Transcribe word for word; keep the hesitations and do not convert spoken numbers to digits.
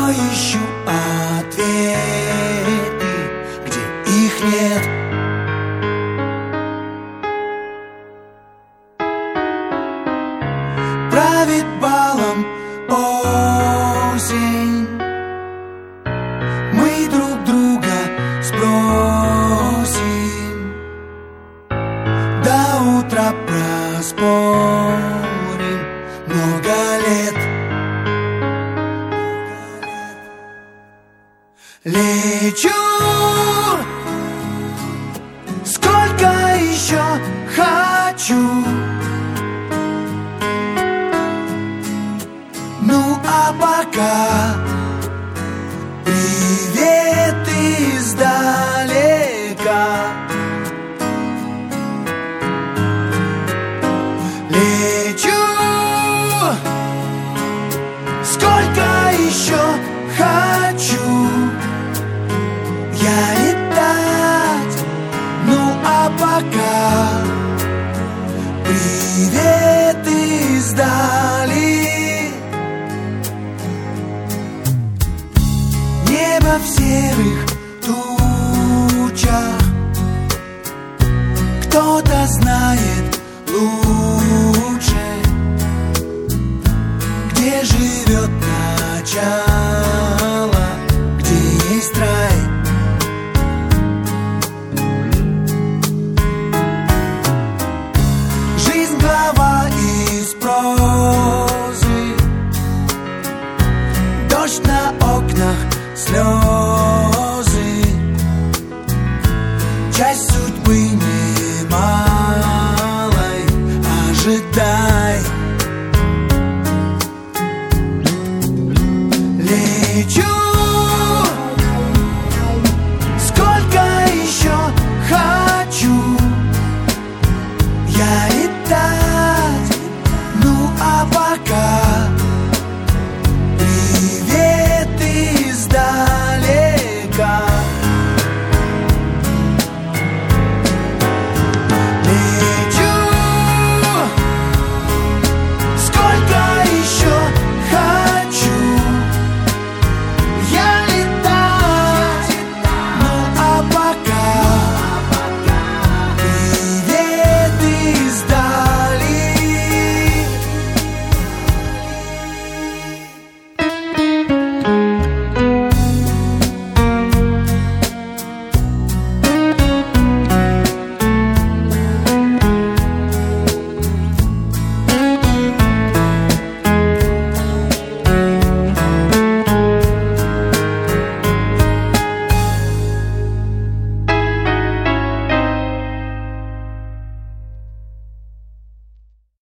ищу ответы, где их нет. Правит балом осень, мы друг друга спросим, до утра проспорим много лет. Лечу, сколько еще хочу. Ну а пока привет издалека. Лечу, сколько еще хочу я летать. Ну а пока привет издали. Небо в серых тучах, кто-то знает лучше, где живет ночь.